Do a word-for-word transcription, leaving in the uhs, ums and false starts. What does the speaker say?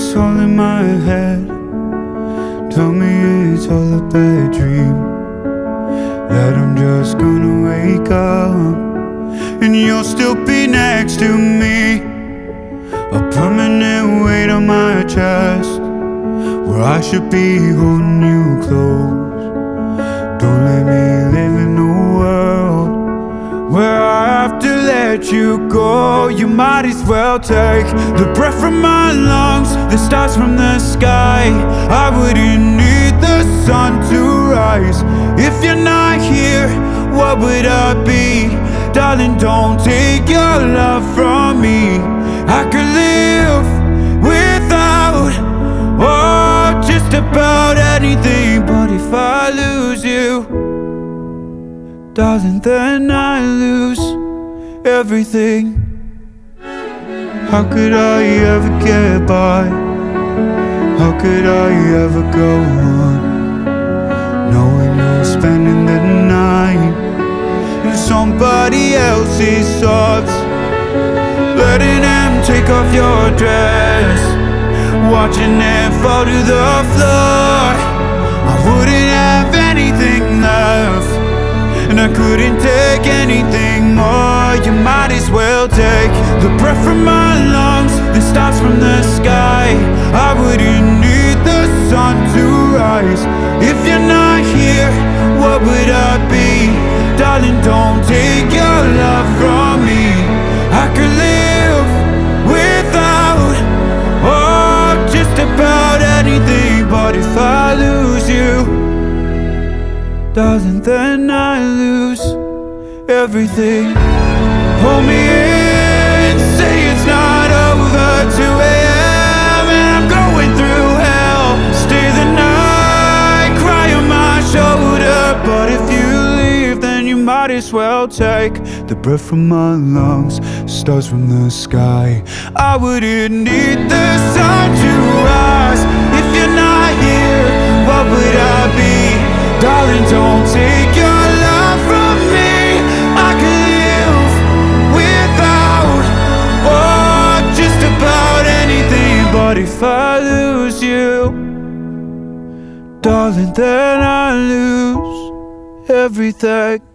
it's all in my head. Tell me it's all a bad dream, that I'm just gonna wake up and you'll still be next to me. A permanent weight on my chest, where I should be holding you close. Don't let me live in a world where I have to let you go. You might as well take the breath from my lungs, the stars from the sky. I wouldn't need the sun to rise if you're not here. What would I be? Darling, don't take your love from me. I could live without, oh, just about anything. But if I lose you, darling, then I lose everything. How could I ever get by? How could I ever go on, knowing you're spending the night in somebody else's arms, letting them take off your dress, watching them fall to the floor? I wouldn't have anything left, and I couldn't take anything more. You might as well take the breath from my lungs, the stars from the sky. I wouldn't need the sun to rise if you're not here. What would I be? Darling, don't take your love from me. I could live without, oh, just about anything. But if I lose you, darling, then I lose everything. Hold me in, say it's not over. Two a m and I'm going through hell. Stay the night, cry on my shoulder. But if you leave, then you might as well take the breath from my lungs, stars from the sky. I wouldn't need the sun to rise if you're not here. What would I be? Darling, don't take your love from me. I could live without, oh, just about anything. But if I lose you, darling, then I lose everything.